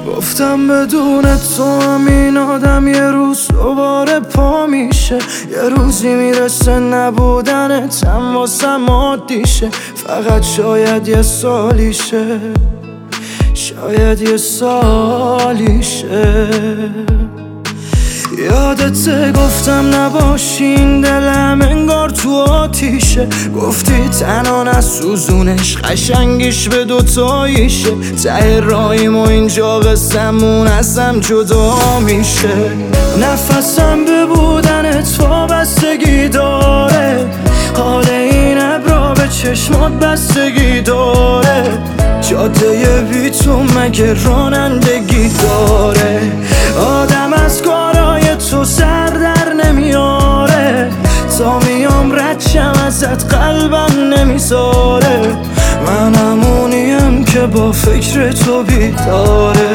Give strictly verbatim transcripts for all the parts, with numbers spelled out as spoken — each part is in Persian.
گفتم بدون تو همین آدم یه روز دوباره پا میشه، یه روزی میرسه نبودنت هم واسم عادیشه. فقط شاید یه سالیشه، شاید یه سالیشه. یادته گفتم نباشین دلم انگار تو آتیشه، گفتی تنها نسوزونش قشنگیش به دوتاییشه. ته رایم و اینجا قسمون ازم جدا میشه. نفسم به بودنت وابستگی داره، حال این ابرا به چشمات بستگی داره. جاده بی تو مگه رانندگی داره؟ آدم از کارای تو سر در نمیاره، تا میام ردشم ازت قلبم نمیذاره. من همونیم که با فکر تو بیداره.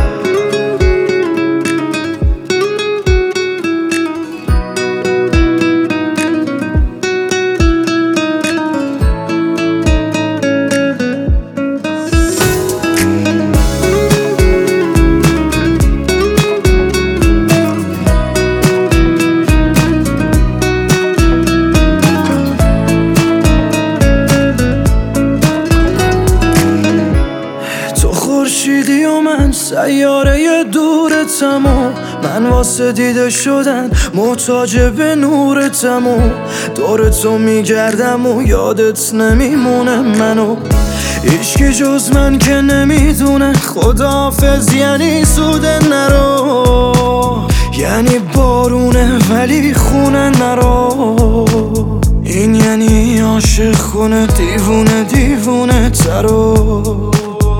خورشیدی و من سیاره دورتم و من واسه دیده شدن محتاج به نورتم و دور تو میگردم و یادت نمیمونه منو. هیچکی جز من که نمیدونه خداحافظ یعنی زوده نرو، یعنی بارونه ولی خونه نرو. این یعنی عاشق خونه دیوونه دیوونه ترو.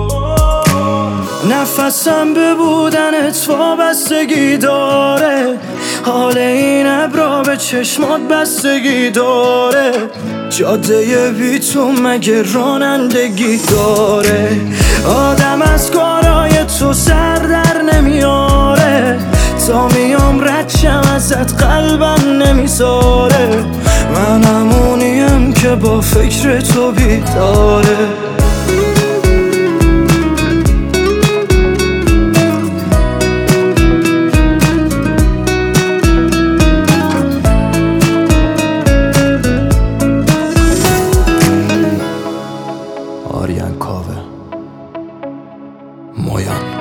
نفسم به بودنت وابستگی داره، حال این ابرا به چشمات بستگی داره. جاده بی تو مگه رانندگی داره؟ آدم از کارای تو سر در نمیاره، تا میام ردشم ازت قلبم نمیذاره. من همونیم که با فکر تو بیداره. آریان کاوه مویان.